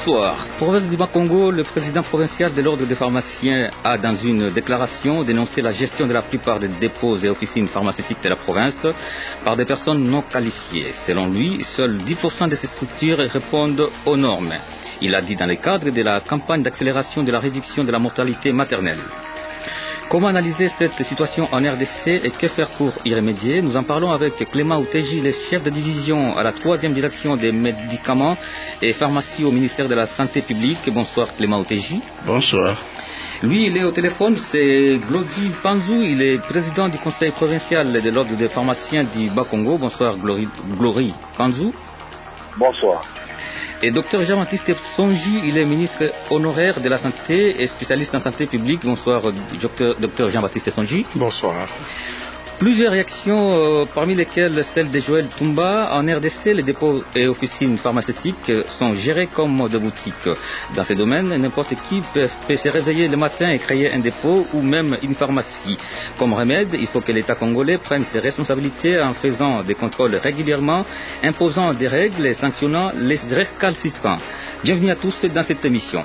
Bonsoir. Province du Bas-Congo, le président provincial de l'Ordre des pharmaciens a, dans une déclaration, dénoncé la gestion de la plupart des dépôts et officines pharmaceutiques de la province par des personnes non qualifiées. Selon lui, seuls 10% de ces structures répondent aux normes. Il a dit dans le cadre de la campagne d'accélération de la réduction de la mortalité maternelle. Comment analyser cette situation en RDC et que faire pour y remédier? Nous en parlons avec Clément Outeji, le chef de division à la 3e direction des médicaments et pharmacies au ministère de la Santé publique. Bonsoir Clément Outeji. Bonsoir. Lui, il est au téléphone, c'est Glori Panzou, il est président du conseil provincial de l'Ordre des pharmaciens du Bas-Congo. Bonsoir Glori Panzou. Bonsoir. Et Dr Jean-Baptiste Sonji, il est ministre honoraire de la Santé et spécialiste en santé publique. Bonsoir Dr Jean-Baptiste Sonji. Bonsoir. Plusieurs réactions, parmi lesquelles celle de Joël Toumba. En RDC, les dépôts et officines pharmaceutiques sont gérés comme des boutiques. Dans ces domaines, n'importe qui peut se réveiller le matin et créer un dépôt ou même une pharmacie. Comme remède, il faut que l'État congolais prenne ses responsabilités en faisant des contrôles régulièrement, imposant des règles et sanctionnant les récalcitrants. Bienvenue à tous dans cette émission.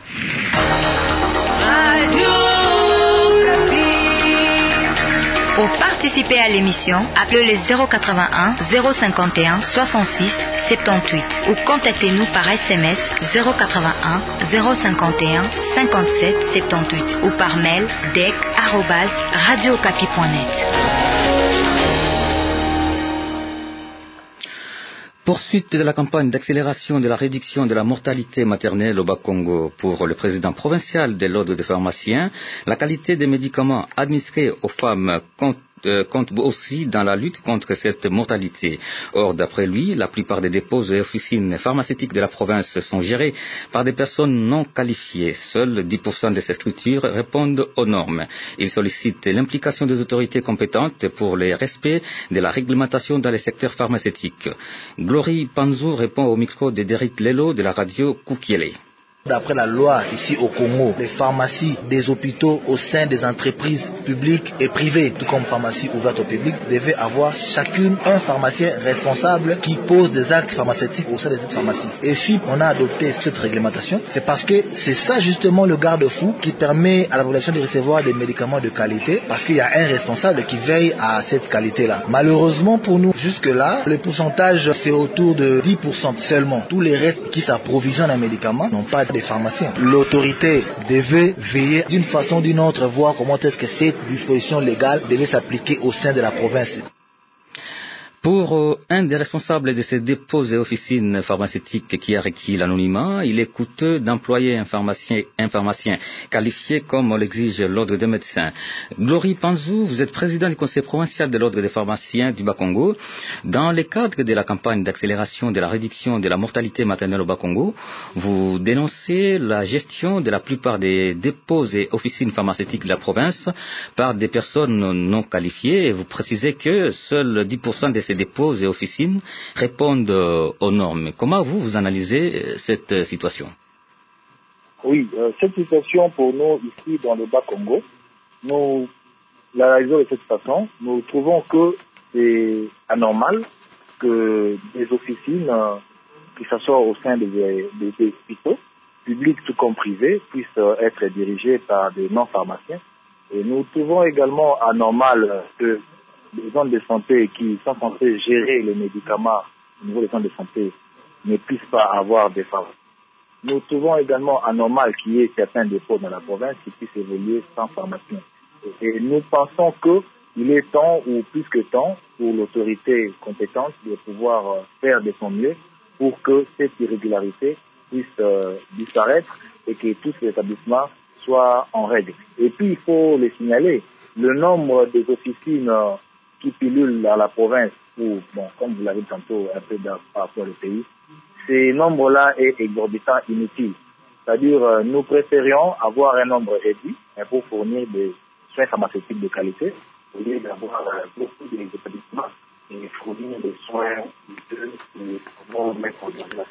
Pour participer à l'émission, appelez le 081 051 66 78 ou contactez-nous par SMS 081 051 57 78 ou par mail dec@radiocapi.net. Poursuite de la campagne d'accélération de la réduction de la mortalité maternelle au Bas-Congo. Pour le président provincial de l'Ordre des pharmaciens, la qualité des médicaments administrés aux femmes compte aussi dans la lutte contre cette mortalité. Or, d'après lui, la plupart des dépôts et officines pharmaceutiques de la province sont gérés par des personnes non qualifiées. Seuls 10% de ces structures répondent aux normes. Il sollicite l'implication des autorités compétentes pour le respect de la réglementation dans les secteurs pharmaceutiques. Glori Panzou répond au micro de Derrick Lelo de la radio Kukiele. D'après la loi ici au Congo, les pharmacies des hôpitaux au sein des entreprises publiques et privées, tout comme pharmacies ouvertes au public, devaient avoir chacune un pharmacien responsable qui pose des actes pharmaceutiques au sein de cette pharmacie. Et si on a adopté cette réglementation, c'est parce que c'est ça justement le garde-fou qui permet à la population de recevoir des médicaments de qualité, parce qu'il y a un responsable qui veille à cette qualité-là. Malheureusement pour nous, jusque-là, le pourcentage c'est autour de 10% seulement. Tous les restes qui s'approvisionnent en médicaments n'ont pas des pharmaciens. L'autorité devait veiller d'une façon ou d'une autre, voir comment est-ce que cette disposition légale devait s'appliquer au sein de la province. Pour un des responsables de ces dépôts et officines pharmaceutiques qui a requis l'anonymat, il est coûteux d'employer un pharmacien qualifié comme l'exige l'Ordre des médecins. Glori Panzou, vous êtes président du conseil provincial de l'Ordre des pharmaciens du Bas-Congo. Dans le cadre de la campagne d'accélération de la réduction de la mortalité maternelle au Bas-Congo, vous dénoncez la gestion de la plupart des dépôts et officines pharmaceutiques de la province par des personnes non qualifiées et vous précisez que seuls 10% de ces dépôts et officines répondent aux normes. Comment vous analysez cette situation? Oui, cette situation pour nous ici dans le Bas-Congo, nous l'analysons de cette façon. Nous trouvons que c'est anormal que des officines qui s'assoient au sein des hôpitaux, publics tout comme privés, puissent être dirigées par des non-pharmaciens. Et nous trouvons également anormal que les zones de santé qui sont censées gérer les médicaments au niveau des centres de santé ne puissent pas avoir des pharmaciens. Nous trouvons également anormal qu'il y ait certains dépôts dans la province qui puissent évoluer sans pharmacien. Et nous pensons qu'il est temps, ou plus que temps, pour l'autorité compétente de pouvoir faire de son mieux pour que cette irrégularité puisse disparaître et que tous les établissements soient en règle. Et puis il faut le signaler, le nombre des officines qui pilulent dans la province, ou bon, comme vous l'avez dit tantôt un peu par rapport au pays, ces nombres-là est exorbitant, inutile. C'est-à-dire, nous préférions avoir un nombre réduit pour fournir des soins pharmaceutiques de qualité, au lieu d'avoir beaucoup d'établissements et fournir des soins de pouvoir mettre en place la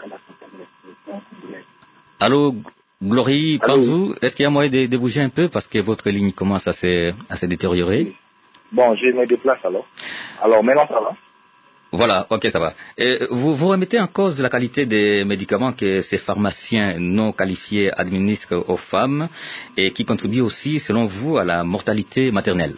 santé. Allô, Glori Panzou, est-ce qu'il y a moyen de bouger un peu parce que votre ligne commence à se détériorer? Bon, je me déplace alors. Alors, maintenant ça va? Voilà, ok, ça va. Vous remettez en cause la qualité des médicaments que ces pharmaciens non qualifiés administrent aux femmes et qui contribuent aussi, selon vous, à la mortalité maternelle.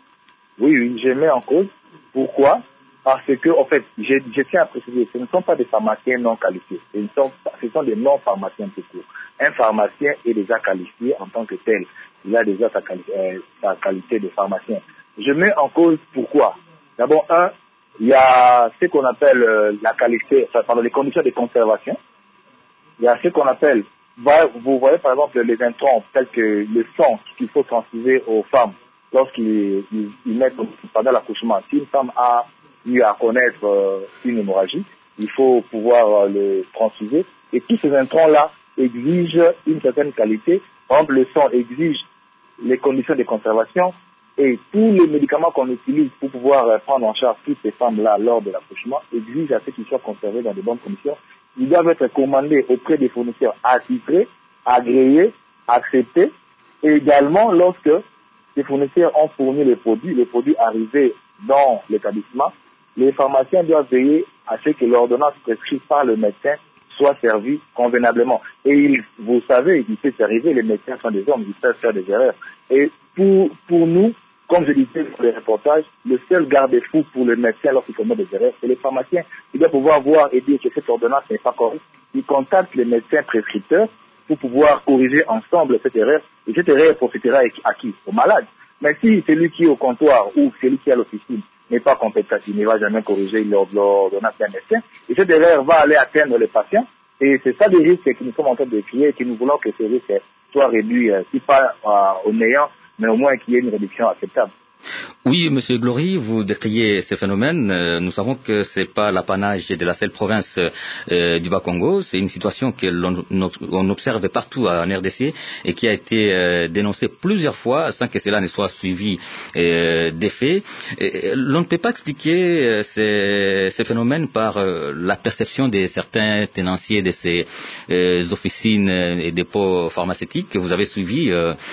Oui, je mets en cause. Pourquoi? Parce que, en fait, je tiens à préciser, ce ne sont pas des pharmaciens non qualifiés. Ce sont des non-pharmaciens tout court. Un pharmacien est déjà qualifié en tant que tel. Il a déjà sa qualité de pharmacien. Je mets en cause pourquoi? D'abord, il y a ce qu'on appelle la qualité, les conditions de conservation. Il y a ce qu'on appelle, vous voyez par exemple les intrants tels que le sang qu'il faut transfuser aux femmes lorsqu'ils mettent pendant l'accouchement. Si une femme a eu à connaître une hémorragie, il faut pouvoir le transfuser. Et tous ces intrants-là exigent une certaine qualité. Par exemple, le sang exige les conditions de conservation et tous les médicaments qu'on utilise pour pouvoir prendre en charge toutes ces femmes-là lors de l'accouchement exigent à ce qu'ils soient conservés dans de bonnes conditions. Ils doivent être commandés auprès des fournisseurs attitrés, agréés, acceptés. Et également, lorsque les fournisseurs ont fourni les produits arrivés dans l'établissement, les pharmaciens doivent veiller à ce que l'ordonnance prescrite par le médecin soit servie convenablement. Et vous savez, il peut arriver, les médecins sont des hommes, ils peuvent faire des erreurs. Et pour nous, comme je disais dans les reportages, le seul garde-fou pour le médecin lorsqu'il commet des erreurs, c'est les pharmaciens. Il doit pouvoir voir et dire que cette ordonnance n'est pas correcte. Il contacte les médecins prescripteurs pour pouvoir corriger ensemble cette erreur. Et cette erreur profitera à qui? Aux malades. Mais si celui qui est au comptoir ou celui qui est à l'officine n'est pas compétent, il ne va jamais corriger l'ordonnance d'un médecin. Et cette erreur va aller atteindre les patients. Et c'est ça le risque que nous sommes en train de créer et que nous voulons que ce risque soit réduit, si pas au néant, mais au moins qu'il y ait une réduction acceptable. Oui, Monsieur Glory, vous décriez ces phénomènes. Nous savons que c'est pas l'apanage de la seule province du Bas-Congo. C'est une situation que l'on observe partout en RDC et qui a été dénoncée plusieurs fois sans que cela ne soit suivi d'effet. L'on ne peut pas expliquer ces phénomènes par la perception de certains tenanciers de ces officines et dépôts pharmaceutiques. Vous avez suivi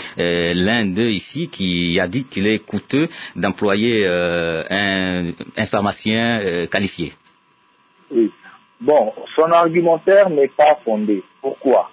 l'un d'eux ici qui a dit qu'il est coûteux d'employer un pharmacien qualifié. Oui. Bon, son argumentaire n'est pas fondé. Pourquoi?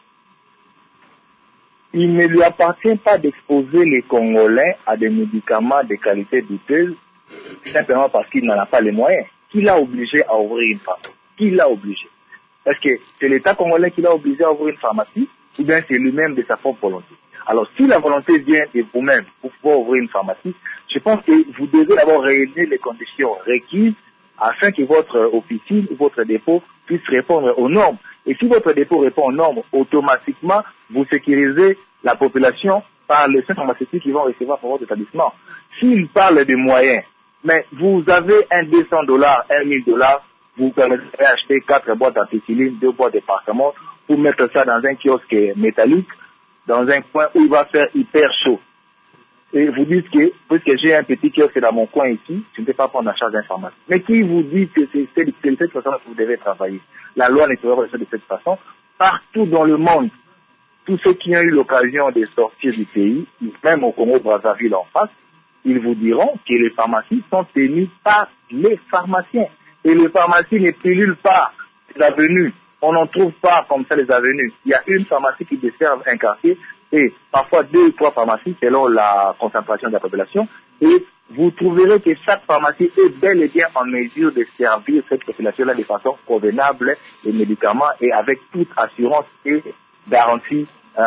Il ne lui appartient pas d'exposer les Congolais à des médicaments de qualité douteuse simplement parce qu'il n'en a pas les moyens. Qui l'a obligé à ouvrir une pharmacie? Qui l'a obligé? Est-ce que c'est l'État congolais qui l'a obligé à ouvrir une pharmacie ou bien c'est lui-même de sa propre volonté? Alors, si la volonté vient de vous-même pour pouvoir ouvrir une pharmacie, je pense que vous devez d'abord réunir les conditions requises afin que votre officine ou votre dépôt puisse répondre aux normes. Et si votre dépôt répond aux normes, automatiquement, vous sécurisez la population par les soins pharmaceutiques qui vont recevoir pour votre établissement. S'il parle de moyens, mais vous avez un $200, $1,000, vous permettez d'acheter 4 boîtes d'ampicilline, 2 boîtes de paracétamol pour mettre ça dans un kiosque métallique, dans un coin où il va faire hyper chaud. Et vous dites que, puisque j'ai un petit kiosque dans mon coin ici, je ne peux pas prendre en charge d'un pharmacien. Mais qui vous dit que c'est de cette façon que vous devez travailler? La loi ne peut pas faire de cette façon. Partout dans le monde, tous ceux qui ont eu l'occasion de sortir du pays, même au Congo-Brazzaville en face, ils vous diront que les pharmacies sont tenues par les pharmaciens. Et les pharmacies ne pilulent pas les avenues. On n'en trouve pas comme ça les avenues. Il y a une pharmacie qui dessert un quartier et parfois 2 ou 3 pharmacies selon la concentration de la population. Et vous trouverez que chaque pharmacie est bel et bien en mesure de servir cette population-là de façon convenable, les médicaments et avec toute assurance et garantie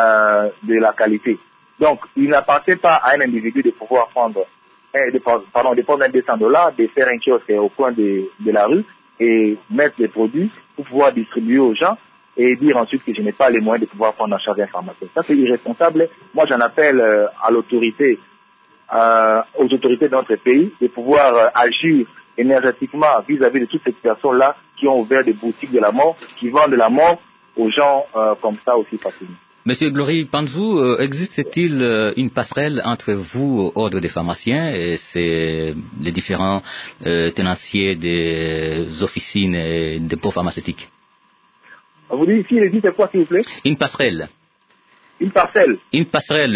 de la qualité. Donc, il n'appartient pas à un individu de pouvoir prendre de prendre un $200, de faire un kiosque au coin de la rue et mettre des produits pour pouvoir distribuer aux gens et dire ensuite que je n'ai pas les moyens de pouvoir prendre en charge un pharmacien. Ça, c'est irresponsable. Moi, j'en appelle à l'autorité, aux autorités de notre pays de pouvoir agir énergétiquement vis-à-vis de toutes ces personnes-là qui ont ouvert des boutiques de la mort, qui vendent de la mort aux gens comme ça aussi facilement. Monsieur Glory Panzou, existe-t-il une passerelle entre vous, ordre des pharmaciens, et les différents tenanciers des officines et des dépôts pharmaceutiques? Vous dites ici, il existe quoi, s'il vous plaît? Une passerelle. Une parcelle. Une passerelle.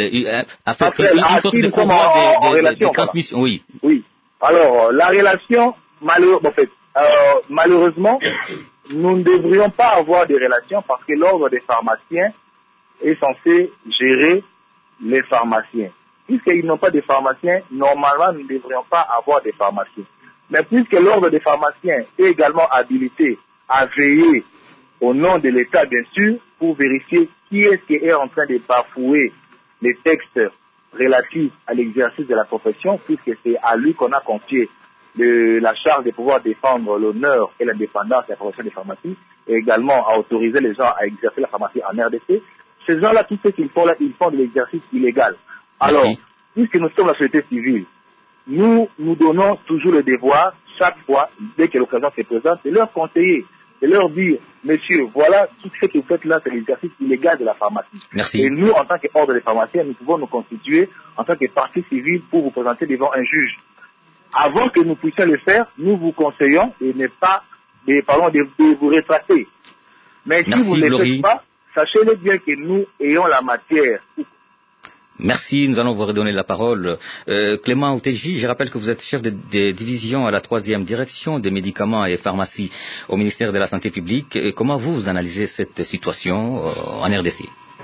Une sorte de transmission, oui. Oui. Alors, la relation, malheureusement, en fait, malheureusement, nous ne devrions pas avoir des relations parce que l'ordre des pharmaciens est censé gérer les pharmaciens. Puisqu'ils n'ont pas de pharmaciens, normalement, nous ne devrions pas avoir des pharmaciens. Mais puisque l'ordre des pharmaciens est également habilité à veiller au nom de l'État, bien sûr, pour vérifier qui est-ce qui est en train de bafouer les textes relatifs à l'exercice de la profession, puisque c'est à lui qu'on a confié la charge de pouvoir défendre l'honneur et l'indépendance de la profession des pharmacies, et également à autoriser les gens à exercer la pharmacie en RDC. Ces gens-là, tout ce qu'ils font là, ils font de l'exercice illégal. Alors, puisque nous sommes la société civile, nous donnons toujours le devoir, chaque fois, dès que l'occasion se présente, de leur conseiller, de leur dire, messieurs, voilà, tout ce que vous faites là, c'est l'exercice illégal de la pharmacie. Merci. Et nous, en tant qu'ordre des pharmaciens, nous pouvons nous constituer en tant que partie civile pour vous présenter devant un juge. Avant que nous puissions le faire, nous vous conseillons de ne pas, de vous rétracter. Mais si vous ne le faites pas, sachez-le bien que nous ayons la matière. Merci, nous allons vous redonner la parole. Clément Outeji, je rappelle que vous êtes chef de division à la 3e direction des médicaments et pharmacies au ministère de la Santé publique. Comment vous analysez cette situation en RDC?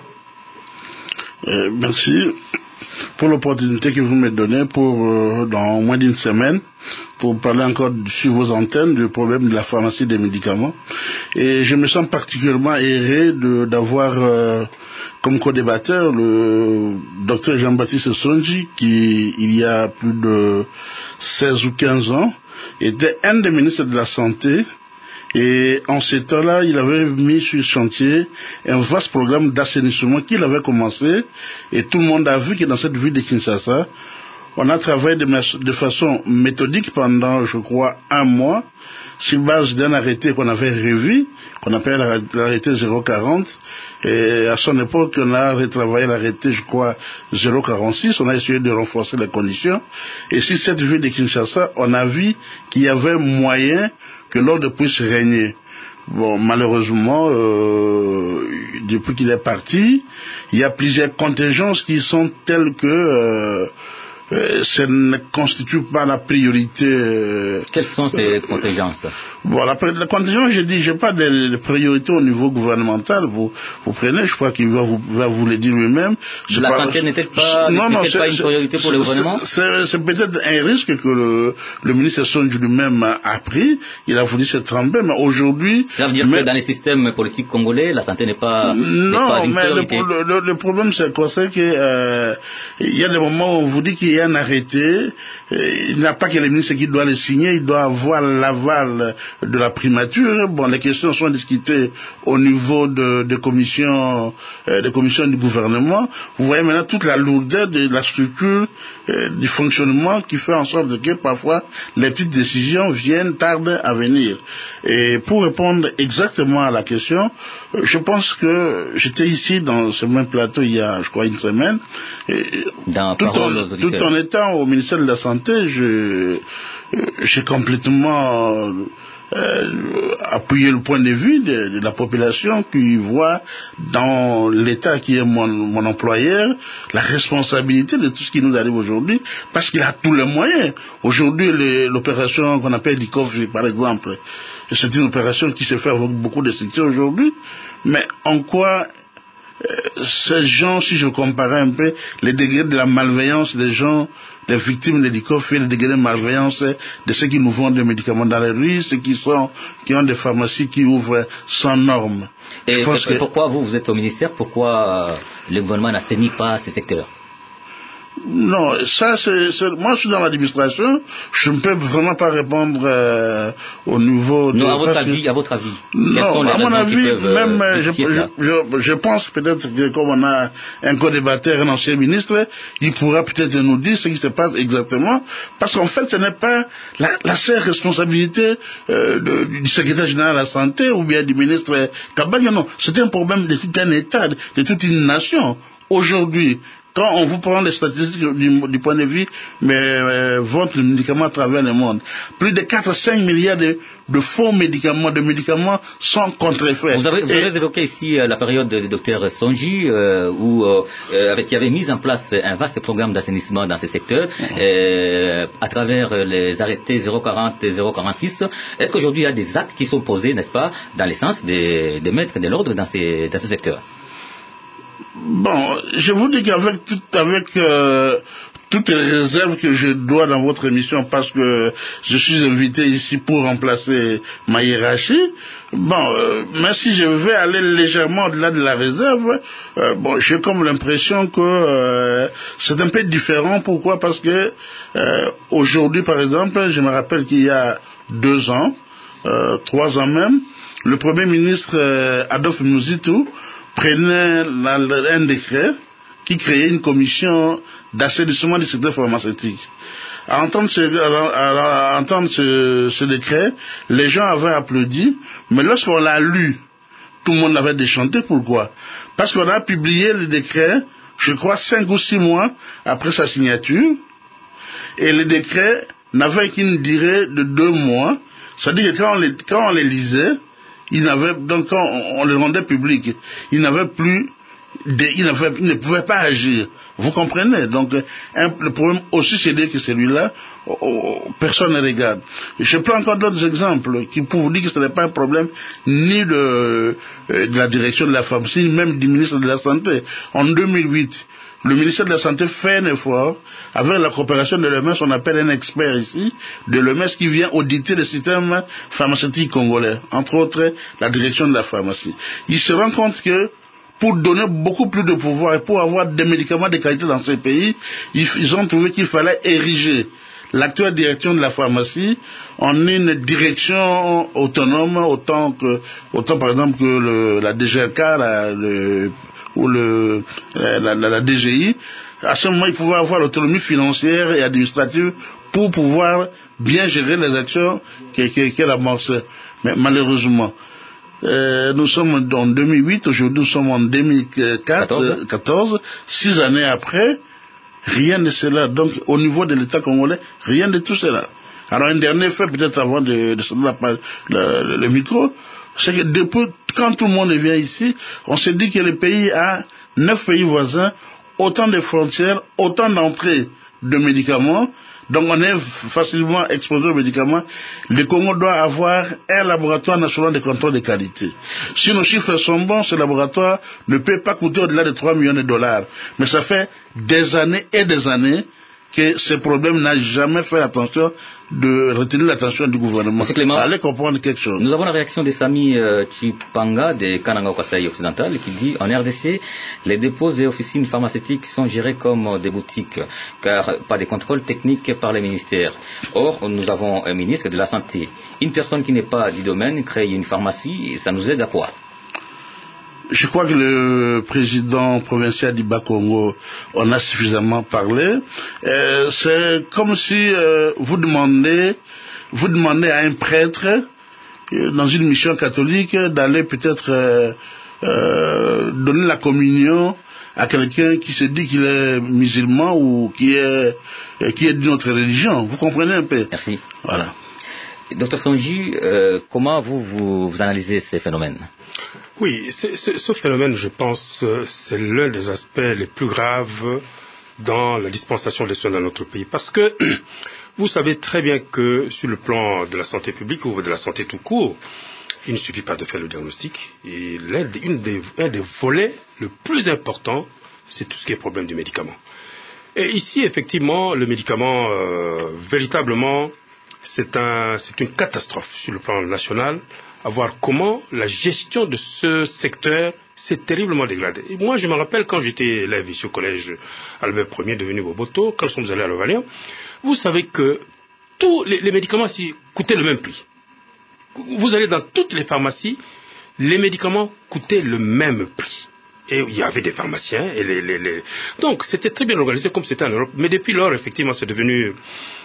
Merci pour l'opportunité que vous me donnez pour, dans moins d'une semaine, pour parler encore sur vos antennes du problème de la pharmacie des médicaments. Et je me sens particulièrement heureux d'avoir comme co-débatteur le docteur Jean-Baptiste Sonji, qui, il y a plus de 16 ou 15 ans, était un des ministres de la Santé. Et en ces temps-là, il avait mis sur chantier un vaste programme d'assainissement qu'il avait commencé. Et tout le monde a vu que dans cette ville de Kinshasa, on a travaillé de façon méthodique pendant, je crois, 1 mois, sur base d'un arrêté qu'on avait revu, qu'on appelle l'arrêté 040. Et à son époque, on a retravaillé l'arrêté, je crois, 046. On a essayé de renforcer les conditions. Et sur cette ville de Kinshasa, on a vu qu'il y avait moyen que l'ordre puisse régner. Bon, malheureusement, depuis qu'il est parti, il y a plusieurs contingences qui sont telles que ça ne constitue pas la priorité. Quelles sont ces contingences? Bon, la contingence, je dis, j'ai pas de priorité au niveau gouvernemental. Vous prenez, je crois qu'il va vous le dire lui-même. La santé n'est-elle pas une priorité pour le gouvernement? C'est peut-être un risque que le ministre Sonji lui-même a pris. Il a voulu se tremper, mais aujourd'hui. Ça veut dire que dans les systèmes politiques congolais, la santé n'est pas une priorité. Le problème, c'est quoi? C'est que il y a des moments où on vous dit qu'il y a un arrêté. Il n'y a pas que le ministre qui doit le signer, il doit avoir l'aval de la primature. Bon, les questions sont discutées au niveau de commissions du gouvernement. Vous voyez maintenant toute la lourdeur de la structure du fonctionnement qui fait en sorte que parfois les petites décisions viennent tardent à venir. Et pour répondre exactement à la question, je pense que j'étais ici dans ce même plateau il y a, je crois, 1 semaine. Tout en étant au ministère de la Santé, j'ai complètement appuyer le point de vue de la population qui voit dans l'État qui est mon employeur la responsabilité de tout ce qui nous arrive aujourd'hui, parce qu'il a tous les moyens. Aujourd'hui, l'opération qu'on appelle l'ICOV, par exemple, c'est une opération qui se fait avec beaucoup de succès aujourd'hui, mais en quoi ces gens, si je comparais un peu les degrés de la malveillance des gens, les victimes de l'ICOF et les degrés de malveillance de ceux qui nous vendent des médicaments dans les rues, ceux qui ont des pharmacies qui ouvrent sans normes. Et pourquoi vous êtes au ministère, pourquoi le gouvernement n'assainit pas ces secteurs? Non, ça moi je suis dans l'administration, je ne peux vraiment pas répondre au niveau non, à votre avis. Non, à mon avis, même je pense peut-être que comme on a un co-débatteur, un ancien ministre, il pourra peut-être nous dire ce qui se passe exactement, parce qu'en fait ce n'est pas la seule responsabilité du secrétaire général de la santé ou bien du ministre Kabagna, non, c'est un problème de tout un État, de toute une nation. Aujourd'hui, quand on vous prend les statistiques du point de vue vente de médicaments à travers le monde, plus de 4-5 milliards de faux médicaments, de médicaments sont contrefaits. Vous avez évoqué ici la période du docteur Sonji, qui avait mis en place un vaste programme d'assainissement dans ce secteur, à travers les arrêtés 040 et 046. Est-ce qu'aujourd'hui il y a des actes qui sont posés, n'est-ce pas, dans le sens de mettre de l'ordre dans ce secteur? Bon, je vous dis qu'avec toutes les réserves que je dois dans votre émission, parce que je suis invité ici pour remplacer ma hiérarchie, même si je vais aller légèrement au-delà de la réserve, j'ai comme l'impression que c'est un peu différent. Pourquoi? Parce que aujourd'hui, par exemple, je me rappelle qu'il y a 2 ans, 3 ans même, le Premier ministre Adolphe Muzitu prenait un décret qui créait une commission d'assainissement du secteur pharmaceutique. À entendre ce décret, les gens avaient applaudi, mais lorsqu'on l'a lu, tout le monde avait déchanté. Pourquoi? Parce qu'on a publié le décret, je crois 5 ou 6 mois après sa signature, et le décret n'avait qu'une durée de 2 mois, c'est-à-dire que quand on les lisait, donc quand on les rendait public, il ne pouvait pas agir. Vous comprenez? Donc, le problème aussi, c'est que celui-là, personne ne regarde. Je prends encore d'autres exemples pour vous dire que ce n'est pas un problème ni de la direction de la pharmacie, même du ministre de la Santé. En 2008, le ministère de la Santé fait un effort avec la coopération de l'EMS. On appelle un expert ici de l'EMS qui vient auditer le système pharmaceutique congolais, entre autres la direction de la pharmacie. Il se rend compte que pour donner beaucoup plus de pouvoir et pour avoir des médicaments de qualité dans ces pays, ils ont trouvé qu'il fallait ériger l'actuelle direction de la pharmacie en une direction autonome, autant par exemple que la DGRK, la DGI. À ce moment, ils pouvaient avoir l'autonomie financière et administrative pour pouvoir bien gérer les actions qu'elle amorçait. Mais malheureusement, nous sommes en 2008, aujourd'hui nous sommes en 2014, 6 années après, rien de cela. Donc au niveau de l'État congolais, rien de tout cela. Alors un dernier fait, peut-être avant de le micro, c'est que depuis quand tout le monde vient ici, on se dit que le pays a 9 pays voisins, autant de frontières, autant d'entrées de médicaments, donc on est facilement exposé aux médicaments. Le Congo doit avoir un laboratoire national de contrôle de qualité. Si nos chiffres sont bons, ce laboratoire ne peut pas coûter au-delà de 3 millions de dollars. Mais ça fait des années et des années que ce problème n'a jamais fait attention de retenir l'attention du gouvernement. Allez comprendre quelque chose. Nous avons la réaction de Sami Chipanga de Kananga au Kasaï occidental qui dit en RDC, les dépôts et officines pharmaceutiques sont gérés comme des boutiques car pas de contrôle technique par les ministères. Or, nous avons un ministre de la Santé. Une personne qui n'est pas du domaine crée une pharmacie, ça nous aide à quoi? Je crois que le président provincial du Bas-Congo en a suffisamment parlé. C'est comme si vous demandez à un prêtre dans une mission catholique d'aller peut-être donner la communion à quelqu'un qui se dit qu'il est musulman ou qui est d'une autre religion. Vous comprenez un peu? Merci. Voilà. Docteur Sonji, comment vous analysez ces phénomènes? Oui, ce phénomène, je pense, c'est l'un des aspects les plus graves dans la dispensation des soins dans notre pays. Parce que vous savez très bien que sur le plan de la santé publique ou de la santé tout court, il ne suffit pas de faire le diagnostic. Et un des volets le plus important, c'est tout ce qui est problème du médicament. Et ici, effectivement, le médicament, véritablement, c'est une catastrophe sur le plan national, à voir comment la gestion de ce secteur s'est terriblement dégradée. Et moi, je me rappelle quand j'étais élève ici au collège Albert Ier, devenu Boboto, quand nous sommes allés à l'Ovalien, vous savez que tous les médicaments ici coûtaient le même prix. Vous allez dans toutes les pharmacies, les médicaments coûtaient le même prix. Et il y avait des pharmaciens. Donc, c'était très bien organisé comme c'était en Europe. Mais depuis lors, effectivement, c'est devenu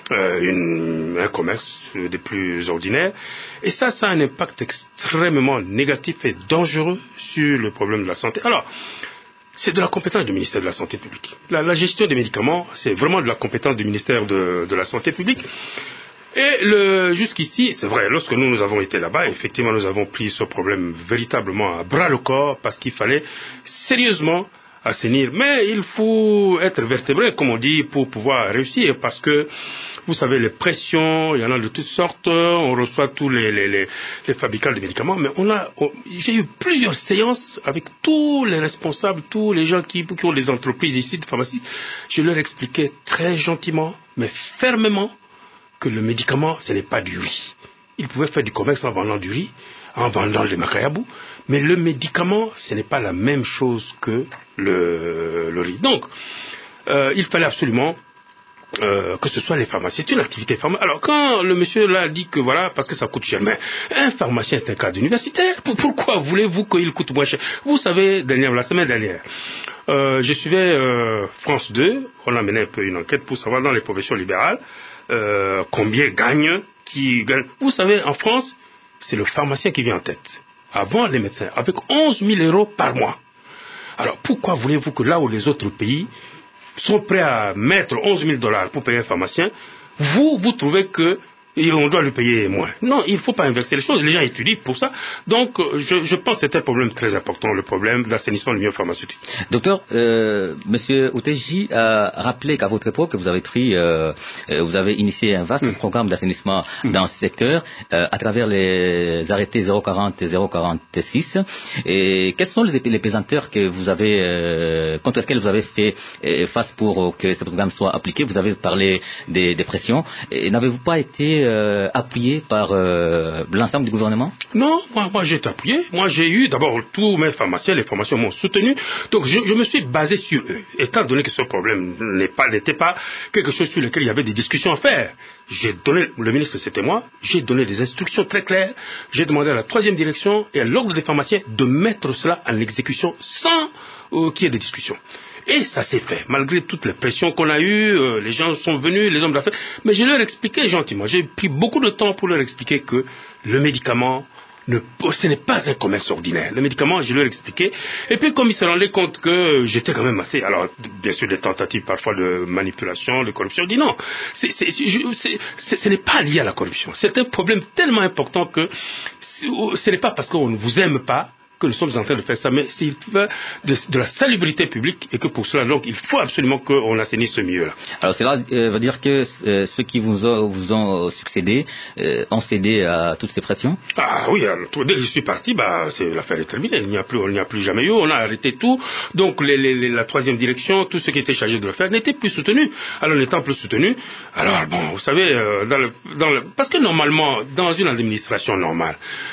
un commerce des plus ordinaires. Et ça a un impact extrêmement négatif et dangereux sur le problème de la santé. Alors, c'est de la compétence du ministère de la Santé publique. La gestion des médicaments, c'est vraiment de la compétence du ministère de la Santé publique. Et jusqu'ici, c'est vrai, lorsque nous avons été là-bas, effectivement, nous avons pris ce problème véritablement à bras le corps parce qu'il fallait sérieusement assainir. Mais il faut être vertébré, comme on dit, pour pouvoir réussir parce que, vous savez, les pressions, il y en a de toutes sortes, on reçoit tous les fabricants de médicaments, mais j'ai eu plusieurs séances avec tous les responsables, tous les gens qui ont des entreprises ici de pharmacie. Je leur expliquais très gentiment, mais fermement, que le médicament, ce n'est pas du riz. Ils pouvaient faire du commerce en vendant du riz, en vendant le macayabou, mais le médicament, ce n'est pas la même chose que le riz. Donc, il fallait absolument que ce soit les pharmacies. C'est une activité pharmaceutique. Alors, quand le monsieur là dit que voilà, parce que ça coûte cher, mais un pharmacien, c'est un cadre universitaire. Pourquoi voulez-vous qu'il coûte moins cher? Vous savez, la semaine dernière, je suivais France 2, on a mené un peu une enquête pour savoir dans les professions libérales, combien gagne. Vous savez, en France, c'est le pharmacien qui vient en tête. Avant les médecins, avec 11 000 euros par mois. Alors, pourquoi voulez-vous que là où les autres pays sont prêts à mettre 11 000 $ pour payer un pharmacien, vous trouvez que on doit lui payer moins? Non, il ne faut pas inverser les choses. Les gens étudient pour ça. Donc, je pense que c'est un problème très important, le problème de l'assainissement du milieu pharmaceutique. Docteur, Monsieur Outeji a rappelé qu'à votre époque, vous avez initié un vaste programme d'assainissement dans ce secteur à travers les arrêtés 040 et 046. Et quels sont les pesanteurs que vous avez, contre lesquels vous avez fait face pour que ce programme soit appliqué? Vous avez parlé des pressions. Et n'avez-vous pas été appuyé par l'ensemble du gouvernement? Non, moi j'ai été appuyé. Moi j'ai eu d'abord tous mes pharmaciens, les pharmaciens m'ont soutenu. Donc je me suis basé sur eux. Étant donné que ce problème n'était pas quelque chose sur lequel il y avait des discussions à faire. Le ministre c'était moi, j'ai donné des instructions très claires. J'ai demandé à la 3e direction et à l'ordre des pharmaciens de mettre cela en exécution sans qu'il y ait des discussions. Et ça s'est fait, malgré toutes les pressions qu'on a eues, les gens sont venus, les hommes d'affaires, mais je leur expliquais gentiment, j'ai pris beaucoup de temps pour leur expliquer que le médicament, ce n'est pas un commerce ordinaire. Le médicament, je leur expliquais, et puis comme ils se rendaient compte que j'étais quand même assez, alors bien sûr des tentatives parfois de manipulation, de corruption, je dis non, ce n'est pas lié à la corruption, c'est un problème tellement important que ce n'est pas parce qu'on ne vous aime pas que nous sommes en train de faire ça, mais c'est de la salubrité publique et que pour cela, donc, il faut absolument qu'on assainisse ce milieu-là. Alors cela veut dire que ceux qui vous ont succédé ont cédé à toutes ces pressions? Ah oui, dès que je suis parti, l'affaire est terminée. Il n'y a plus jamais eu. On a arrêté tout. Donc la 3e direction, tout ce qui était chargé de le faire n'était plus soutenu. Alors n'étant plus soutenu, alors bon, vous savez, parce que normalement, dans une administration normale,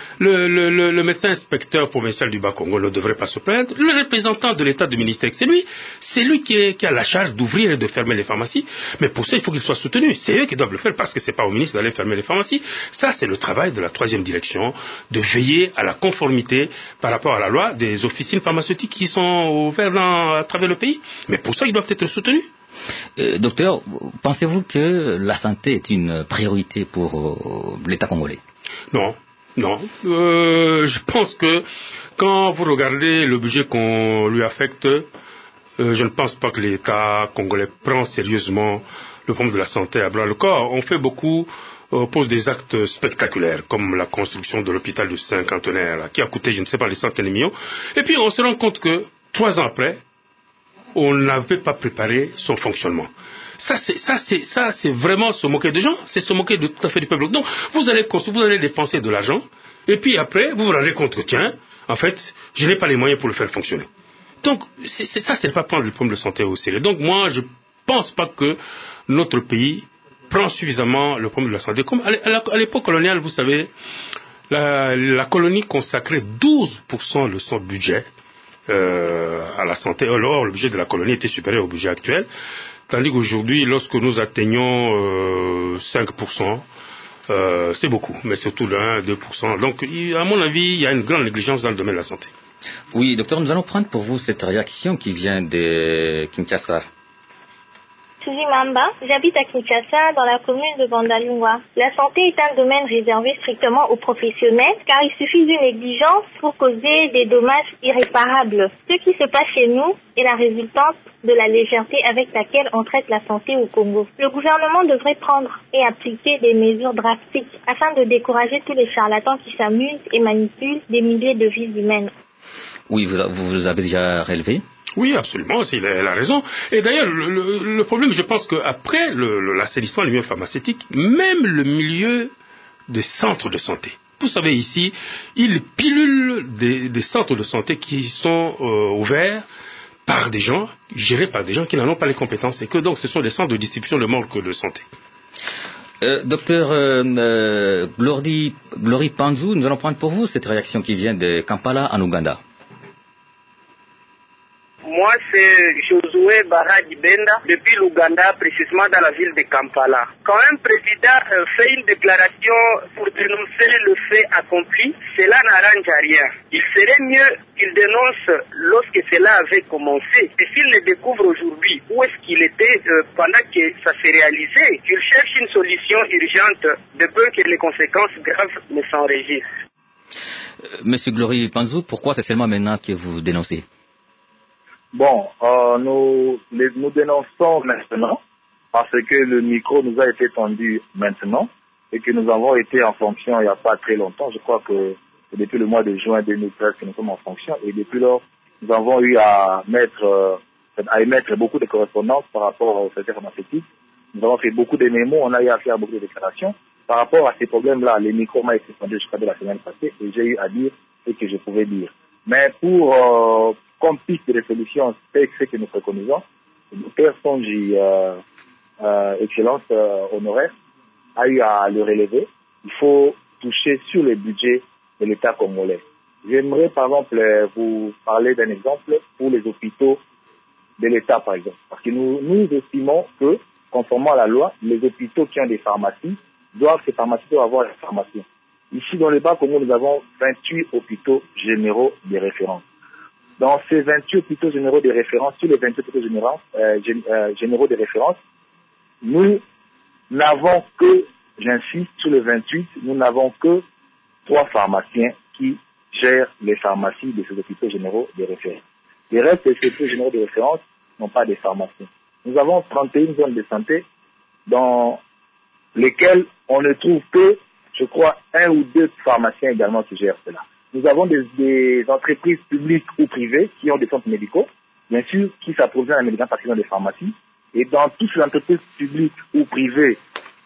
le médecin inspecteur provincial du Bas-Congo ne devrait pas se plaindre. Le représentant de l'état du ministère, c'est lui qui a la charge d'ouvrir et de fermer les pharmacies. Mais pour ça, il faut qu'il soit soutenu. C'est eux qui doivent le faire parce que c'est pas au ministre d'aller fermer les pharmacies. Ça, c'est le travail de la 3e direction, de veiller à la conformité par rapport à la loi des officines pharmaceutiques qui sont ouvertes à travers le pays. Mais pour ça, ils doivent être soutenus. Docteur, pensez-vous que la santé est une priorité pour l'État congolais? Non, je pense que quand vous regardez le budget qu'on lui affecte, je ne pense pas que l'État congolais prend sérieusement le problème de la santé à bras le corps. On fait beaucoup, pose des actes spectaculaires, comme la construction de l'hôpital de Saint-Cantonnaire, qui a coûté, je ne sais pas, des centaines de millions. Et puis on se rend compte que 3 ans après, on n'avait pas préparé son fonctionnement. Ça, c'est vraiment se moquer des gens, c'est se moquer de tout à fait du peuple. Donc, vous allez dépenser de l'argent, et puis après, vous vous rendez compte que, tiens, en fait, je n'ai pas les moyens pour le faire fonctionner. Donc, c'est pas prendre le problème de santé au sérieux. Donc, moi, je pense pas que notre pays prend suffisamment le problème de la santé. Comme à l'époque coloniale, vous savez, la colonie consacrait 12% de son budget à la santé. Or, le budget de la colonie était supérieur au budget actuel. Tandis qu'aujourd'hui, lorsque nous atteignons 5%, c'est beaucoup, mais surtout de 1-2%. Donc, à mon avis, il y a une grande négligence dans le domaine de la santé. Oui, docteur, nous allons prendre pour vous cette réaction qui vient de Kinshasa. Suzy Mamba, j'habite à Kinshasa, dans la commune de Bandalungwa. La santé est un domaine réservé strictement aux professionnels, car il suffit d'une négligence pour causer des dommages irréparables. Ce qui se passe chez nous est la résultante de la légèreté avec laquelle on traite la santé au Congo. Le gouvernement devrait prendre et appliquer des mesures drastiques afin de décourager tous les charlatans qui s'amusent et manipulent des milliers de vies humaines. Oui, vous avez déjà relevé? Oui, absolument, elle a raison. Et d'ailleurs, le problème, je pense qu'après l'assainissement du milieu pharmaceutique, même le milieu des centres de santé. Vous savez, ici, ils pilulent des centres de santé qui sont ouverts par des gens, gérés par des gens qui n'en ont pas les compétences, et que donc ce sont des centres de distribution de manque de santé. Docteur Glory Panzu, nous allons prendre pour vous cette réaction qui vient de Kampala en Ouganda. Moi, c'est Josué Baradi Benda, depuis l'Ouganda, précisément dans la ville de Kampala. Quand un président fait une déclaration pour dénoncer le fait accompli, cela n'arrange à rien. Il serait mieux qu'il dénonce lorsque cela avait commencé. Et s'il le découvre aujourd'hui, où est-ce qu'il était pendant que ça s'est réalisé, qu'il cherche une solution urgente de peur que les conséquences graves ne s'enregistrent. Monsieur Glory Panzu, pourquoi c'est seulement maintenant que vous dénoncez? Bon, nous dénonçons maintenant parce que le micro nous a été tendu maintenant et que nous avons été en fonction il n'y a pas très longtemps. Je crois que c'est depuis le mois de juin 2013 que nous sommes en fonction et depuis lors, nous avons eu à émettre beaucoup de correspondances par rapport au secteur pharmaceutique. Nous avons fait beaucoup de mémos, on a eu à faire beaucoup de déclarations. Par rapport à ces problèmes-là, les micros m'ont été tendus jusqu'à la semaine passée et j'ai eu à dire ce que je pouvais dire. Mais pour comme piste de solution, c'est ce que nous préconisons. Le docteur Sonji, excellence honoraire, a eu à le relever. Il faut toucher sur le budget de l'État congolais. J'aimerais par exemple vous parler d'un exemple pour les hôpitaux de l'État par exemple. Parce que nous estimons que, conformément à la loi, les hôpitaux qui ont des pharmacies, ces pharmacies doivent avoir des pharmaciens. Ici dans le Bas-Congo, nous avons 28 hôpitaux généraux de référence. Dans ces 28 hôpitaux généraux de référence, sur les 28 hôpitaux généraux de référence, nous n'avons que, j'insiste, sur les 28, nous n'avons que 3 pharmaciens qui gèrent les pharmacies de ces hôpitaux généraux de référence. Les restes de ces hôpitaux généraux de référence n'ont pas de pharmaciens. Nous avons 31 zones de santé dans lesquelles on ne trouve que, je crois, 1 ou 2 pharmaciens également qui gèrent cela. Nous avons des entreprises publiques ou privées qui ont des centres médicaux, bien sûr, qui s'approvisionnent en médicaments parce qu'ils ont des pharmacies. Et dans toutes ces entreprises publiques ou privées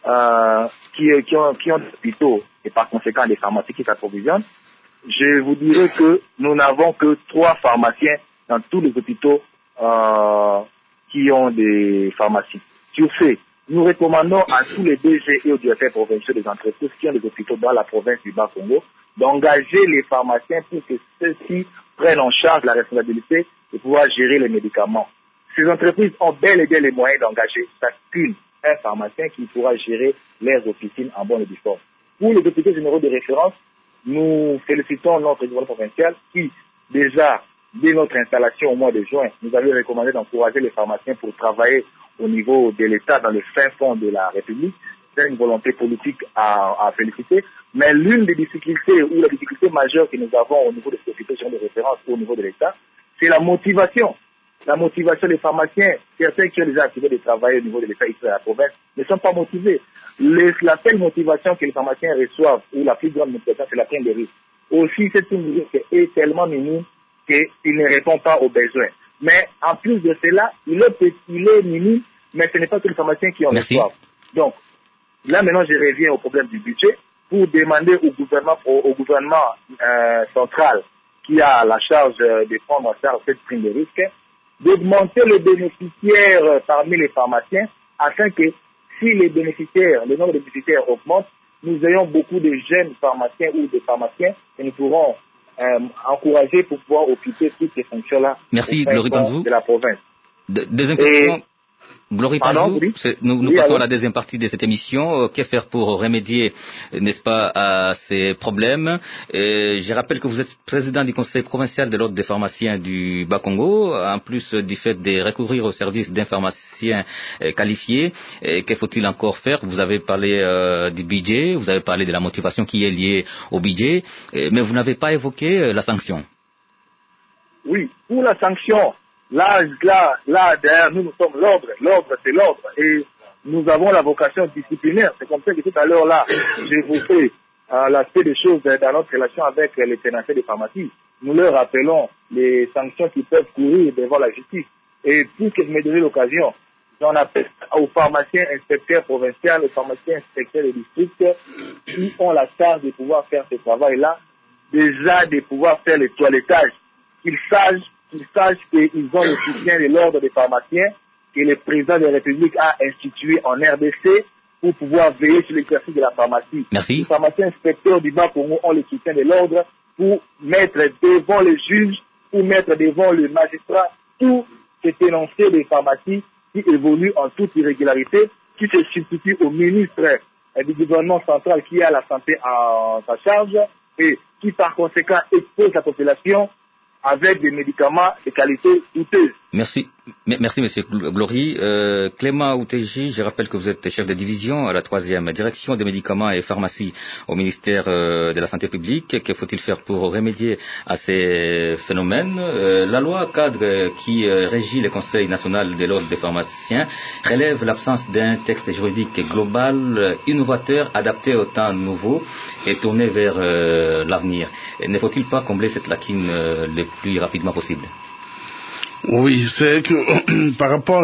qui ont des hôpitaux et par conséquent des pharmacies qui s'approvisionnent, je vous dirais que nous n'avons que 3 pharmaciens dans tous les hôpitaux qui ont des pharmacies. Sur ce, nous recommandons à tous les DG et aux directeurs provinciaux des entreprises qui ont des hôpitaux dans la province du Bas-Congo d'engager les pharmaciens pour que ceux-ci prennent en charge la responsabilité de pouvoir gérer les médicaments. Ces entreprises ont bel et bien les moyens d'engager chacune un pharmacien qui pourra gérer leurs officines en bonne et due forme. Pour les hôpitaux généraux de référence, nous félicitons notre gouvernement provincial qui, déjà, dès notre installation au mois de juin, nous avait recommandé d'encourager les pharmaciens pour travailler au niveau de l'État dans le fin fond de la République. C'est une volonté politique à féliciter. Mais l'une des difficultés ou la difficulté majeure que nous avons au niveau des hôpitaux de référence ou au niveau de l'État, c'est la motivation. La motivation des pharmaciens, certains qui ont déjà activé de travailler au niveau de l'État ici dans la province, ne sont pas motivés. La seule motivation que les pharmaciens reçoivent, ou la plus grande motivation, c'est la prime de risque. Aussi, cette prime de risque est tellement minime qu'il ne répond pas aux besoins. Mais en plus de cela, il est minime, mais ce n'est pas tous les pharmaciens qui en reçoivent. Donc, là maintenant, je reviens au problème du budget pour demander au gouvernement central qui a la charge de prendre en charge cette prime de risque, d'augmenter les bénéficiaires parmi les pharmaciens afin que si le nombre de bénéficiaires augmente, nous ayons beaucoup de jeunes pharmaciens ou de pharmaciens que nous pourrons encourager pour pouvoir occuper toutes ces fonctions-là. Merci, Glory Panzu. De la province. Des impressions. Glory Pajou, nous passons à la deuxième partie de cette émission. Que faire pour remédier, n'est-ce pas, à ces problèmes? Je rappelle que vous êtes président du conseil provincial de l'ordre des pharmaciens du Bas-Congo, en plus du fait de recourir au service d'un pharmacien qualifié. Que faut-il encore faire? Vous avez parlé du budget, vous avez parlé de la motivation qui est liée au budget, mais vous n'avez pas évoqué la sanction. Oui, pour la sanction, là, derrière nous sommes l'ordre. L'ordre, c'est l'ordre. Et nous avons la vocation disciplinaire. C'est comme ça que tout à l'heure, là, j'évoquais l'aspect des choses dans notre relation avec les tenanciers des pharmacies. Nous leur rappelons les sanctions qui peuvent courir devant la justice. Et puisque je me donnais l'occasion, j'en appelle aux pharmaciens inspecteurs provinciaux, aux pharmaciens inspecteurs de district, qui ont la charge de pouvoir faire ce travail-là, déjà de pouvoir faire le toilettage. Qu'ils sachent qu'ils ont le soutien de l'ordre des pharmaciens que le président de la République a institué en RDC pour pouvoir veiller sur l'exercice de la pharmacie. Merci. Les pharmaciens inspecteurs du Bas-Congo ont le soutien de l'ordre pour mettre devant les juges, pour mettre devant le magistrat tous ces énoncés des pharmacies qui évoluent en toute irrégularité, qui se substituent au ministre du gouvernement central qui a la santé en sa charge et qui par conséquent expose la population avec des médicaments de qualité douteuse. Merci, Monsieur Glory. Clément Outeji, je rappelle que vous êtes chef de division à la 3e direction des médicaments et pharmacies au ministère de la Santé publique. Que faut-il faire pour remédier à ces phénomènes? La loi cadre qui régit le Conseil national de l'ordre des pharmaciens relève l'absence d'un texte juridique global, innovateur, adapté au temps nouveau et tourné vers l'avenir. Ne faut-il pas combler cette lacune le plus rapidement possible? Oui, c'est que par rapport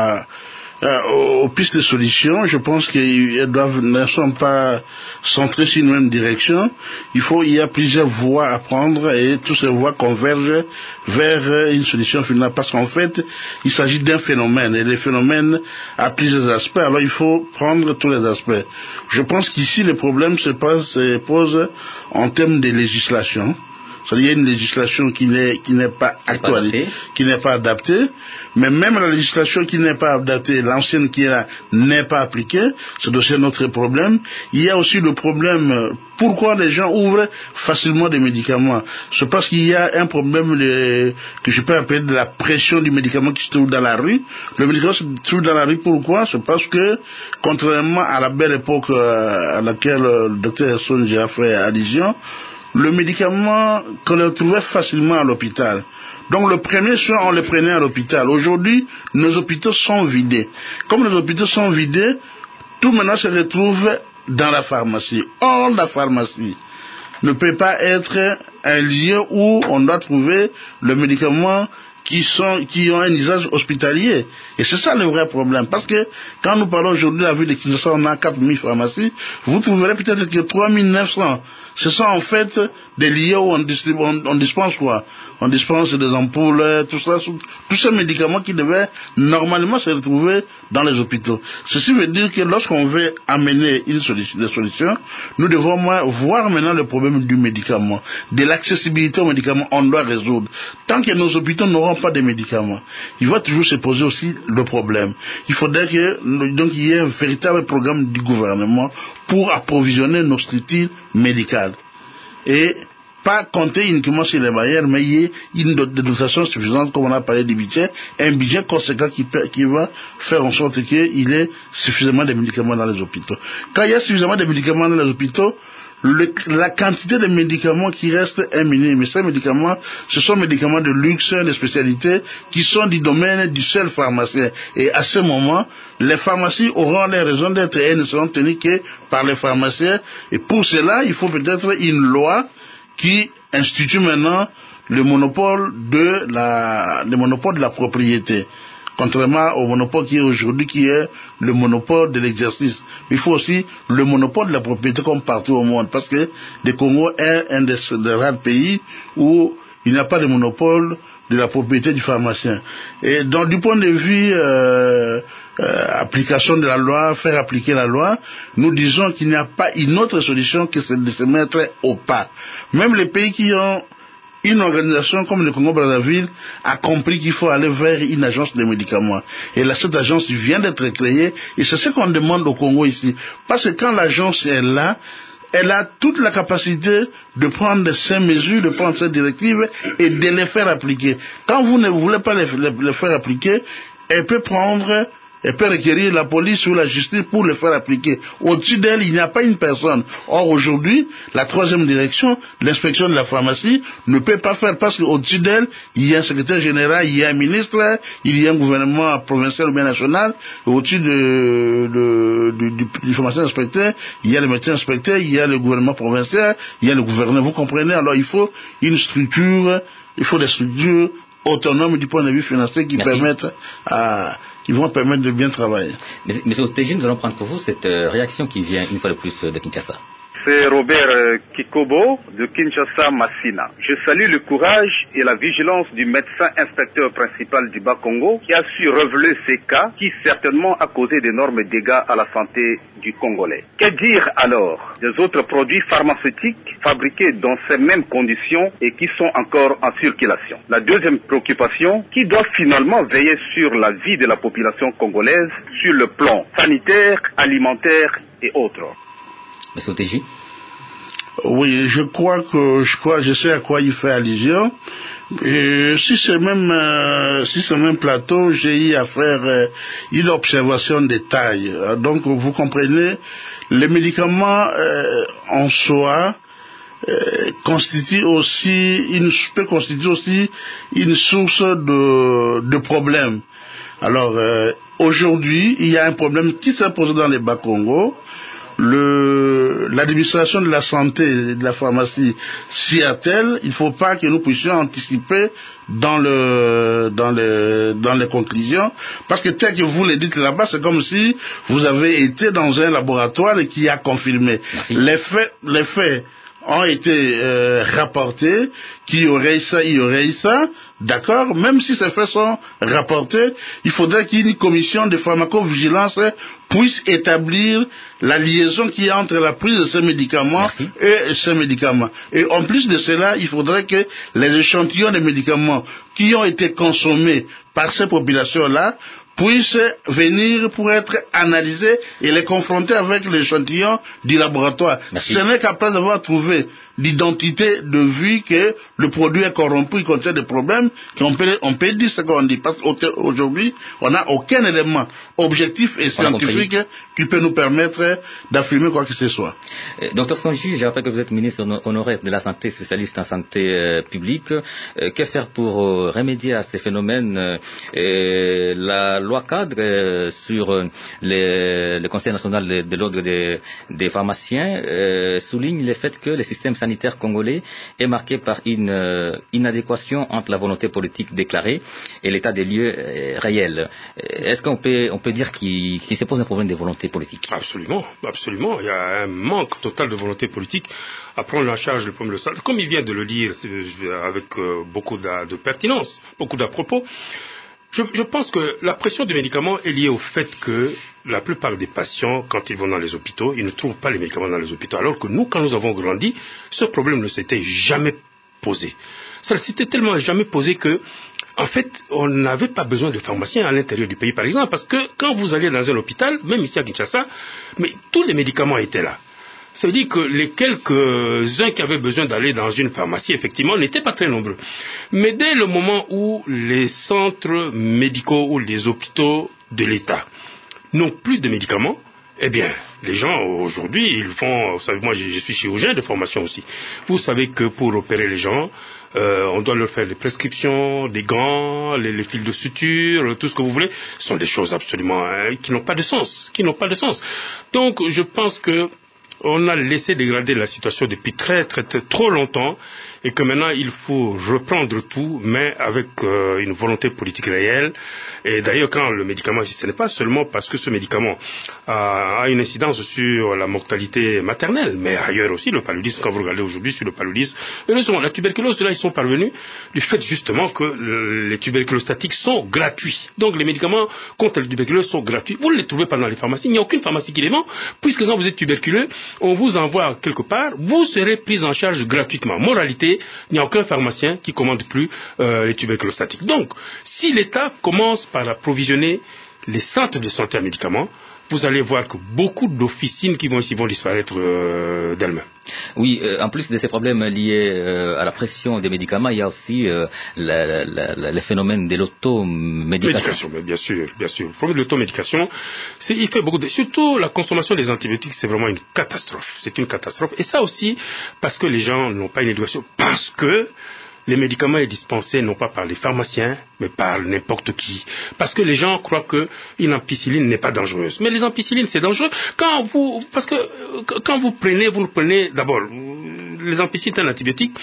aux pistes de solutions, je pense qu'elles ne sont pas centrées sur une même direction. Il y a plusieurs voies à prendre et toutes ces voies convergent vers une solution finale parce qu'en fait, il s'agit d'un phénomène et le phénomène a plusieurs aspects, alors il faut prendre tous les aspects. Je pense qu'ici, le problème se pose en termes de législation. C'est-à-dire, il y a une législation qui n'est pas actualisée, qui n'est pas adaptée, mais même la législation qui n'est pas adaptée, l'ancienne qui n'est pas appliquée, c'est aussi un autre problème. Il y a aussi le problème, pourquoi les gens ouvrent facilement des médicaments? C'est parce qu'il y a un problème que je peux appeler de la pression du médicament qui se trouve dans la rue. Le médicament se trouve dans la rue, pourquoi? C'est parce que, contrairement à la belle époque à laquelle le docteur Sonji a fait allusion, le médicament qu'on le trouvait facilement à l'hôpital. Donc le premier soin, on le prenait à l'hôpital. Aujourd'hui, nos hôpitaux sont vidés. Comme les hôpitaux sont vidés, tout maintenant se retrouve dans la pharmacie. Or, la pharmacie ne peut pas être un lieu où on doit trouver le médicament qui ont un usage hospitalier. Et c'est ça le vrai problème. Parce que quand nous parlons aujourd'hui de la ville de Kinshasa, on a 4000 pharmacies, vous trouverez peut-être que 3900. Ce sont en fait des lieux où on dispense quoi? On dispense des ampoules, tout ça, tous ces médicaments qui devaient normalement se retrouver dans les hôpitaux. Ceci veut dire que lorsqu'on veut amener des solutions, nous devons voir maintenant le problème du médicament, de l'accessibilité aux médicaments, on doit résoudre. Tant que nos hôpitaux n'auront pas de médicaments, il va toujours se poser aussi le problème. Il faudrait qu'il y ait un véritable programme du gouvernement pour approvisionner nos structures médicales. Et pas compter uniquement sur les barrières, mais il y ait une dotation suffisante, comme on a parlé du budget, un budget conséquent qui va faire en sorte qu'il y ait suffisamment de médicaments dans les hôpitaux. Quand il y a suffisamment de médicaments dans les hôpitaux, la quantité de médicaments qui reste est minime. Mais ces médicaments, ce sont médicaments de luxe, de spécialité, qui sont du domaine du seul pharmacien. Et à ce moment, les pharmacies auront les raisons d'être et ne seront tenues que par les pharmaciens. Et pour cela, il faut peut-être une loi qui institue maintenant le monopole de la propriété. Contrairement au monopole qui est aujourd'hui, qui est le monopole de l'exercice. Il faut aussi le monopole de la propriété comme partout au monde, parce que le Congo est un des rares pays où il n'y a pas de monopole de la propriété du pharmacien. Et donc, du point de vue application de la loi, faire appliquer la loi, nous disons qu'il n'y a pas une autre solution que de se mettre au pas. Même les pays qui ont une organisation comme le Congo-Brazzaville a compris qu'il faut aller vers une agence de médicaments. Et là, cette agence vient d'être créée, et c'est ce qu'on demande au Congo ici. Parce que quand l'agence est là, elle a toute la capacité de prendre ces mesures, de prendre ces directives et de les faire appliquer. Quand vous ne voulez pas les faire appliquer, elle peut requérir la police ou la justice pour le faire appliquer. Au-dessus d'elle, il n'y a pas une personne. Or, aujourd'hui, la troisième direction, l'inspection de la pharmacie, ne peut pas faire parce qu'au-dessus d'elle, il y a un secrétaire général, il y a un ministre, il y a un gouvernement provincial ou bien national. Au-dessus du pharmacien inspecteur, il y a le médecin inspecteur, il y a le gouvernement provincial, il y a le gouverneur. Vous comprenez? Alors, il faut des structures autonomes du point de vue financier qui vont permettre de bien travailler. Mais au TG, nous allons prendre pour vous cette réaction qui vient une fois de plus de Kinshasa. C'est Robert Kikobo de Kinshasa Massina. Je salue le courage et la vigilance du médecin inspecteur principal du Bas-Congo qui a su révéler ces cas qui certainement a causé d'énormes dégâts à la santé du Congolais. Que dire alors des autres produits pharmaceutiques fabriqués dans ces mêmes conditions et qui sont encore en circulation? La deuxième préoccupation, qui doit finalement veiller sur la vie de la population congolaise sur le plan sanitaire, alimentaire et autres. Monsieur OTJ? Oui, je sais à quoi il fait allusion. Si ce même plateau, j'ai eu à faire une observation de taille. Donc, vous comprenez, les médicaments en soi peut constituer aussi une source de problèmes. Alors, aujourd'hui, il y a un problème qui s'est posé dans les Bas-Congo. L'administration de la santé et de la pharmacie s'y attelle. Il ne faut pas que nous puissions anticiper dans les conclusions, parce que tel que vous le dites là-bas, c'est comme si vous avez été dans un laboratoire et qui a confirmé. Les faits ont été rapportés, qu'il y aurait ça, d'accord, même si ces faits sont rapportés, il faudrait qu'il y ait une commission de pharmacovigilance puisse établir la liaison qu'il y a entre la prise de ces médicaments et ces médicaments. Et en plus de cela, il faudrait que les échantillons de médicaments qui ont été consommés par ces populations-là puissent venir pour être analysés et les confronter avec l'échantillon du laboratoire. Ce n'est qu'après avoir trouvé l'identité de vue que le produit est corrompu, il contient des problèmes, qu'on peut dire ce qu'on dit. Parce qu'aujourd'hui, on n'a aucun élément objectif et scientifique qui peut nous permettre d'affirmer quoi que ce soit. Docteur Sonji, je rappelle que vous êtes ministre honoraire de la Santé, spécialiste en santé publique. Que faire pour remédier à ces phénomènes? La loi cadre sur le Conseil national de l'ordre des pharmaciens souligne le fait que le système sanitaire congolais est marqué par une inadéquation entre la volonté politique déclarée et l'état des lieux réel. Est-ce qu'on peut dire qu'il se pose un problème de volonté politique? Absolument, absolument. Il y a un manque total de volonté politique à prendre en charge le problème de santé. Comme il vient de le dire avec beaucoup de pertinence, beaucoup d'à-propos, je pense que la pression des médicaments est liée au fait que la plupart des patients, quand ils vont dans les hôpitaux, ils ne trouvent pas les médicaments dans les hôpitaux. Alors que nous, quand nous avons grandi, ce problème ne s'était jamais posé. Ça ne s'était tellement jamais posé que, en fait, on n'avait pas besoin de pharmaciens à l'intérieur du pays, par exemple, parce que quand vous alliez dans un hôpital, même ici à Kinshasa, mais tous les médicaments étaient là. Ça veut dire que les quelques-uns qui avaient besoin d'aller dans une pharmacie, effectivement, n'étaient pas très nombreux. Mais dès le moment où les centres médicaux ou les hôpitaux de l'État n'ont plus de médicaments, eh bien, les gens, aujourd'hui, ils font... Vous savez, moi, je suis chirurgien de formation aussi. Vous savez que pour opérer les gens, on doit leur faire des prescriptions, des gants, les fils de suture, tout ce que vous voulez. Ce sont des choses absolument qui n'ont pas de sens. Donc, je pense que on a laissé dégrader la situation depuis trop longtemps et que maintenant il faut reprendre tout, mais avec une volonté politique réelle. Et d'ailleurs, quand le médicament, ce n'est pas seulement parce que ce médicament a une incidence sur la mortalité maternelle, mais ailleurs aussi, le paludisme, quand vous regardez aujourd'hui sur le paludisme, heureusement, la tuberculose, là, ils sont parvenus du fait justement que les tuberculostatiques sont gratuits. Donc les médicaments contre la tuberculose sont gratuits. Vous ne les trouvez pas dans les pharmacies, il n'y a aucune pharmacie qui les vend, puisque quand vous êtes tuberculeux, on vous envoie quelque part, vous serez pris en charge gratuitement. Moralité, réalité, il n'y a aucun pharmacien qui commande plus les tuberculostatiques. Donc, si l'État commence par approvisionner les centres de santé en médicaments, vous allez voir que beaucoup d'officines qui vont ici vont disparaître d'elles-mêmes. Oui, en plus de ces problèmes liés à la pression des médicaments, il y a aussi le phénomène de l'automédication. Mais bien sûr. Le problème de l'automédication, il fait beaucoup de... Surtout la consommation des antibiotiques, c'est vraiment une catastrophe. C'est une catastrophe. Et ça aussi, parce que les gens n'ont pas une éducation, parce que les médicaments sont dispensés non pas par les pharmaciens, mais par n'importe qui. Parce que les gens croient qu'une ampicilline n'est pas dangereuse. Mais les ampicillines, c'est dangereux. Parce que quand vous le prenez, d'abord, les ampicillines, c'est un antibiotique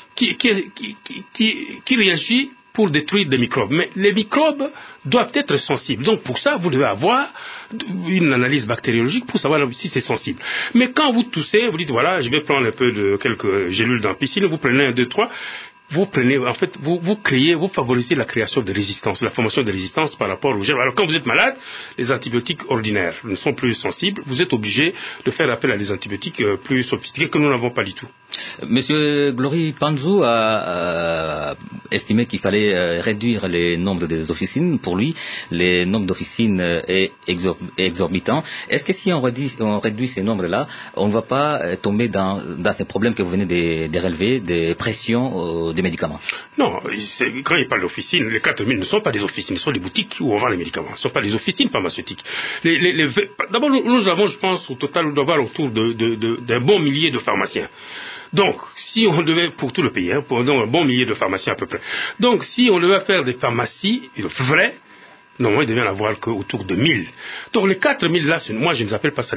qui réagit pour détruire des microbes. Mais les microbes doivent être sensibles. Donc pour ça, vous devez avoir une analyse bactériologique pour savoir si c'est sensible. Mais quand vous toussez, vous dites, voilà, je vais prendre un peu de quelques gélules d'ampicilline, vous prenez 1, 2, 3... Vous favorisez la création de résistance, la formation de résistance par rapport aux germes. Alors quand vous êtes malade, les antibiotiques ordinaires ne sont plus sensibles. Vous êtes obligé de faire appel à des antibiotiques plus sophistiqués que nous n'avons pas du tout. Monsieur Glory Panzou a estimé qu'il fallait réduire le nombre des officines. Pour lui, le nombre d'officines est exorbitant. Est-ce que si on réduit ces nombres-là, on ne va pas tomber dans ces problèmes que vous venez de relever, des pressions des médicaments? Non, quand il parle d'officines, les 4000 ne sont pas des officines, ce sont des boutiques où on vend les médicaments. Ce ne sont pas des officines pharmaceutiques. D'abord, nous avons, je pense, au total, nous devons avoir autour d'un bon millier de pharmaciens. Donc, si on devait, pour tout le pays, un bon millier de pharmaciens à peu près. Donc, si on devait faire des pharmacies vraies, non, il devait y en avoir qu'autour de 1000. Donc les 4000 là, moi je ne les appelle pas ça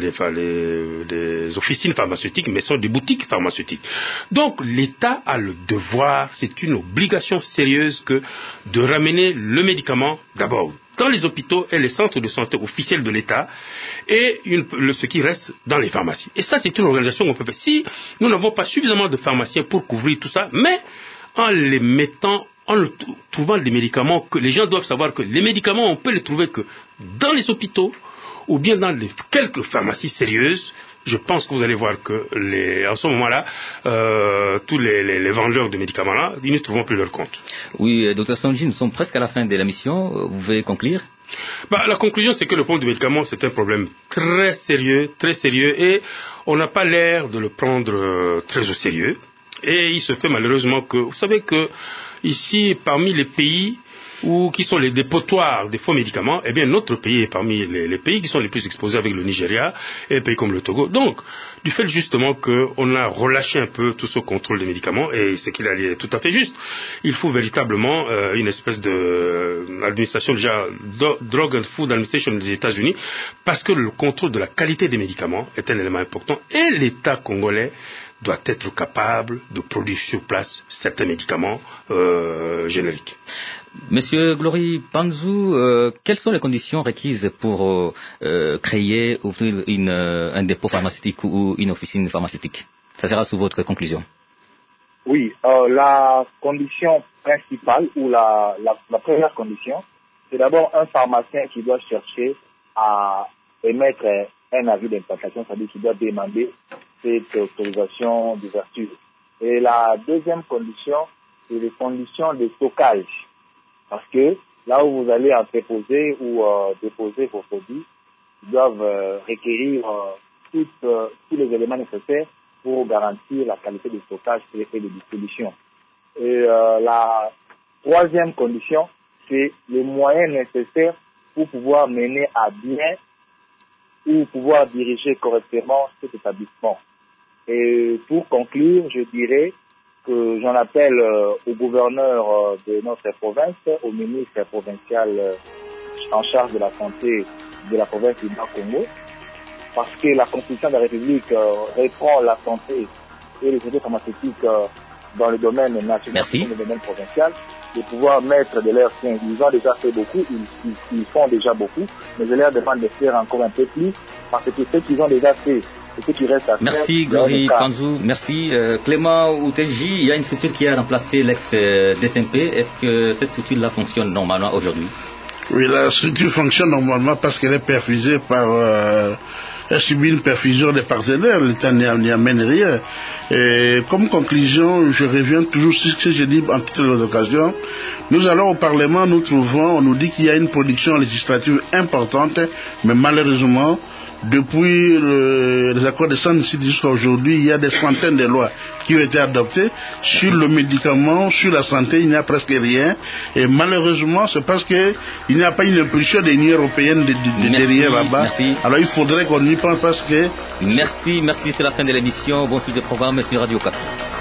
les officines pharmaceutiques, mais ce sont des boutiques pharmaceutiques. Donc l'État a le devoir, c'est une obligation sérieuse de ramener le médicament d'abord dans les hôpitaux et les centres de santé officiels de l'État et ce qui reste dans les pharmacies. Et ça c'est une organisation qu'on peut faire. Si nous n'avons pas suffisamment de pharmaciens pour couvrir tout ça, mais en les mettant en trouvant des médicaments, que les gens doivent savoir que les médicaments, on peut les trouver que dans les hôpitaux ou bien dans quelques pharmacies sérieuses. Je pense que vous allez voir que en ce moment-là, tous les vendeurs de médicaments là, ils ne trouveront plus leur compte. Oui, Dr Sonji, nous sommes presque à la fin de la mission. Vous pouvez conclure? La conclusion, c'est que le problème du médicament, c'est un problème très sérieux, et on n'a pas l'air de le prendre très au sérieux. Et il se fait malheureusement que, vous savez que ici, parmi les pays qui sont les dépotoirs des faux médicaments, eh bien notre pays est parmi les pays qui sont les plus exposés avec le Nigeria et un pays comme le Togo. Donc, du fait justement qu'on a relâché un peu tout ce contrôle des médicaments, et ce qu'il est tout à fait juste, il faut véritablement une espèce d'administration déjà, Drug and Food Administration des États-Unis, parce que le contrôle de la qualité des médicaments est un élément important, et l'État congolais doit être capable de produire sur place certains médicaments génériques. Monsieur Glory Panzou, quelles sont les conditions requises pour ouvrir un dépôt pharmaceutique ou une officine pharmaceutique? Ça sera sous votre conclusion. Oui, la condition principale ou la première condition, c'est d'abord un pharmacien qui doit chercher à émettre un avis d'implantation, c'est-à-dire qu'il doit demander cette autorisation d'ouverture. Et la deuxième condition, c'est les conditions de stockage. Parce que là où vous allez entreposer ou déposer vos produits, ils doivent requérir tous les éléments nécessaires pour garantir la qualité de stockage et de distribution. Et la troisième condition, c'est les moyens nécessaires pour pouvoir mener à bien ou pouvoir diriger correctement cet établissement. Et pour conclure, je dirais que j'en appelle au gouverneur de notre province, au ministre provincial en charge de la santé de la province du Bas-Congo, parce que la Constitution de la République reprend la santé et les études pharmaceutiques dans le domaine national et dans le domaine provincial, de pouvoir mettre de leur sien. Ils ont déjà fait beaucoup, ils font déjà beaucoup, mais je leur demande de faire encore un peu plus, parce que ce qu'ils ont déjà fait, et ce qui reste à faire... Merci Glory Panzou, merci. Clément Outelji, il y a une structure qui a remplacé l'ex-DSMP. Est-ce que cette structure-là fonctionne normalement aujourd'hui? Oui, la structure fonctionne normalement parce qu'elle est perfusée par subit une perfusion des partenaires. L'État n'y amène rien. Et comme conclusion, je reviens toujours sur ce que j'ai dit en toutes les occasions. Nous allons au Parlement, on nous dit qu'il y a une production législative importante, mais malheureusement, depuis les accords de San City jusqu'à aujourd'hui, il y a des centaines de lois qui ont été adoptées sur le médicament, sur la santé, il n'y a presque rien. Et malheureusement, c'est parce qu'il n'y a pas une impulsion de l'Union européenne derrière là-bas. Alors il faudrait qu'on y pense parce que... Merci, c'est la fin de l'émission. Bon suite de programme sur Radio 4.